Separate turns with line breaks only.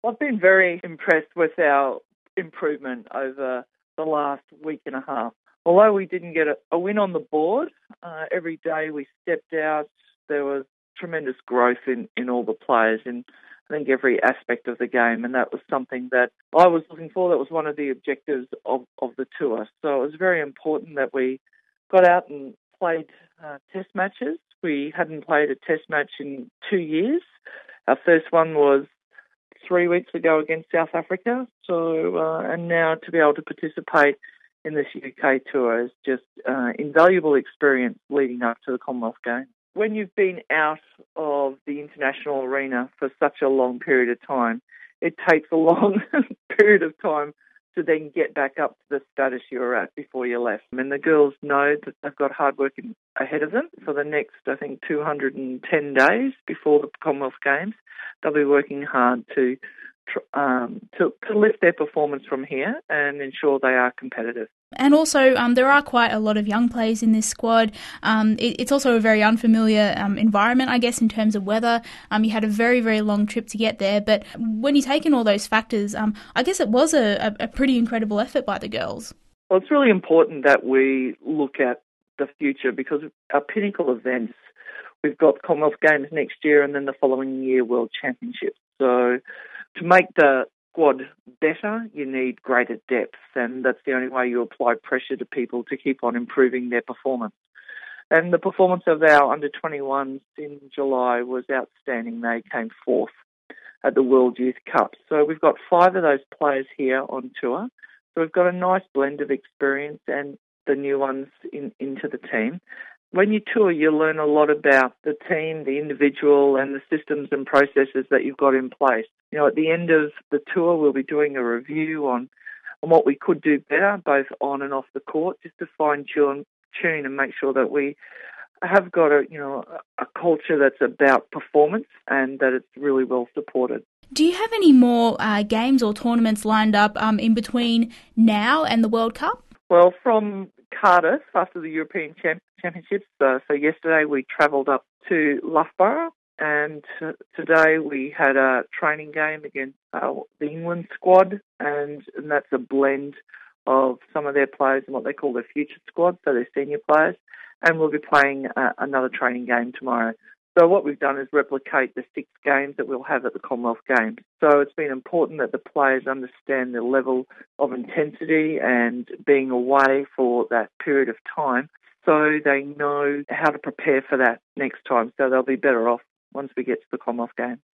I've been very impressed with our improvement over the last week and a half. Although we didn't get a win on the board, every day we stepped out, there was tremendous growth in all the players in, I think, every aspect of the game, and that was something that I was looking for. That was one of the objectives of the tour. So it was very important that we got out and played test matches. We hadn't played a test match in 2 years. Our first one was 3 weeks ago against South Africa. So, and now to be able to participate in this UK tour is just invaluable experience leading up to the Commonwealth Games. When you've been out of the international arena for such a long period of time, it takes a long period of time to then get back up to the status you were at before you left. And the girls know that they've got hard work ahead of them for the next, I think, 210 days before the Commonwealth Games. They'll be working hard to lift their performance from here and ensure they are competitive.
And also, there are quite a lot of young players in this squad. It's also a very unfamiliar environment, I guess, in terms of weather. You had a very, very long trip to get there. But when you take in all those factors, I guess it was a pretty incredible effort by the girls.
Well, it's really important that we look at the future because our pinnacle events, we've got Commonwealth Games next year and then the following year World Championships. So to make the squad better, you need greater depth, and that's the only way you apply pressure to people to keep on improving their performance. And the performance of our under-21s in July was outstanding. They came fourth at the World Youth Cup. So we've got 5 of those players here on tour. So we've got a nice blend of experience and the new ones into the team. When you tour, you learn a lot about the team, the individual, and the systems and processes that you've got in place. You know, at the end of the tour, we'll be doing a review on what we could do better, both on and off the court, just to fine-tune and make sure that we have got a culture that's about performance and that it's really well supported.
Do you have any more games or tournaments lined up in between now and the World Cup?
Well, from Cardiff after the European Championships. So yesterday we travelled up to Loughborough, and today we had a training game against the England squad, and that's a blend of some of their players and what they call their future squad, so their senior players, and we'll be playing another training game tomorrow. So what we've done is replicate the 6 games that we'll have at the Commonwealth Games. So it's been important that the players understand the level of intensity and being away for that period of time so they know how to prepare for that next time. So they'll be better off once we get to the Commonwealth Games.